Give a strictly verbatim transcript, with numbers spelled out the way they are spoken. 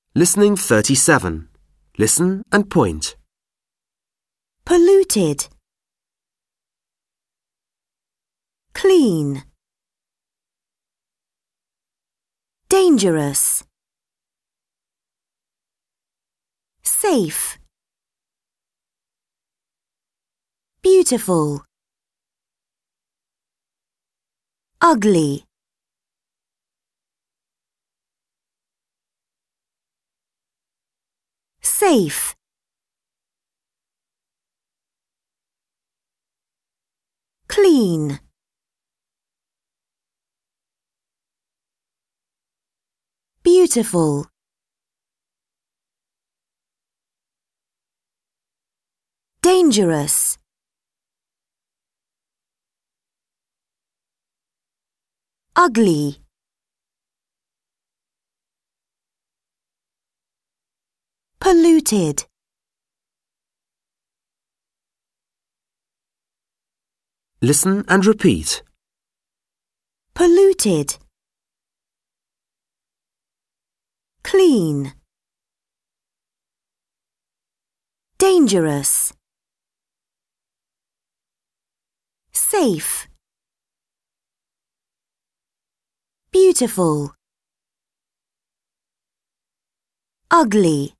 Listening thirty-seven. Listen and point. Polluted. Clean. Dangerous. Safe. Beautiful. Ugly. Safe. Clean. Beautiful. Dangerous. Ugly. Polluted. Listen and repeat. Polluted. Clean. Dangerous. Safe. Beautiful. Ugly.